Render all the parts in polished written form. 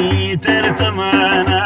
ترتمانا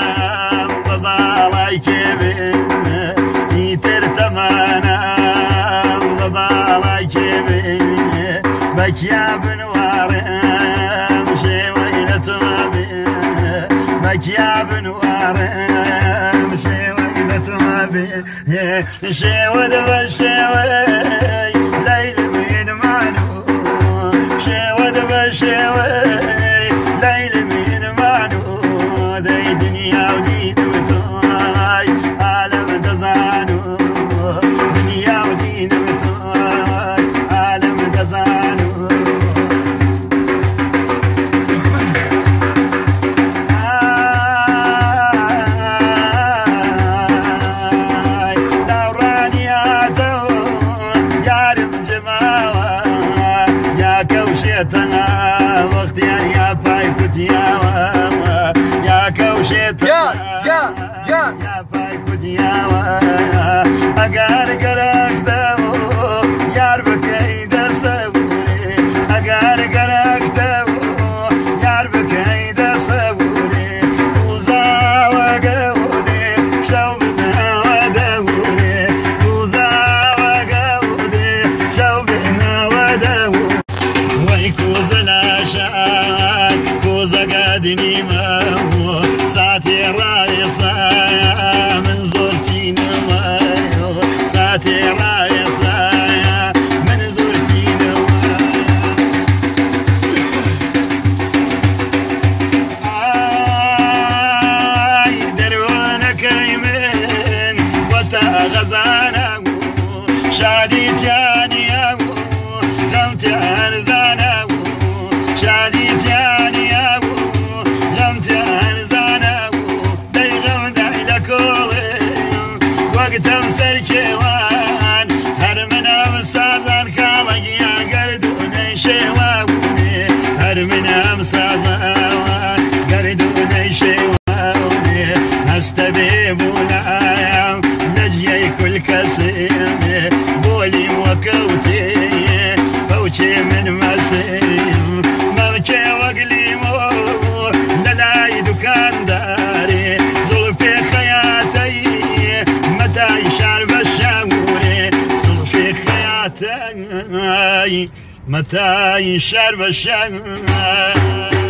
بابا كيبين ترتمانا بابا كيبين بك يا بنوارم شي ويلتما بيه بك يا بنوارم شي ويلتما بيه شي ودب شي ليل من مانو شي ودب شي ليل من مانو دي دنيا ودي دوتاي عالم دزانو دنيا ودي دوتاي عالم دزانو كوشيتنا واختيار يا بايكوت يا كوشيتنا يا بايكوت يا اقار قرق دو يار بكيد صبوري اقار قرق دو يار بكيد صبوري وزا وقودي شوبنا ودوري وزا وقودي شوبنا ودوري كوزا العشاء كوزا قادني ما هو ساعتي رايصة من زورتي نما ساعتي رايصة من زورتي نما درونا كريمين وتا غزانا شادي تاني غمت أرزانا شادي تاني غمت أرزانا داي غمد إلى كولي وقت أمسر كيوان هرمنا مسازان كالق يا قردوني شيواوني هرمنا مسازان قردوني شيواوني هستبيبونا نجي كل كسيم بولي وكوتي فوشي من مسيم ملكي وقليمو للاي دكان داري زلفي خياتي متى يشعر بالشاوري زلفي خياتي متى يشعر بالشاوري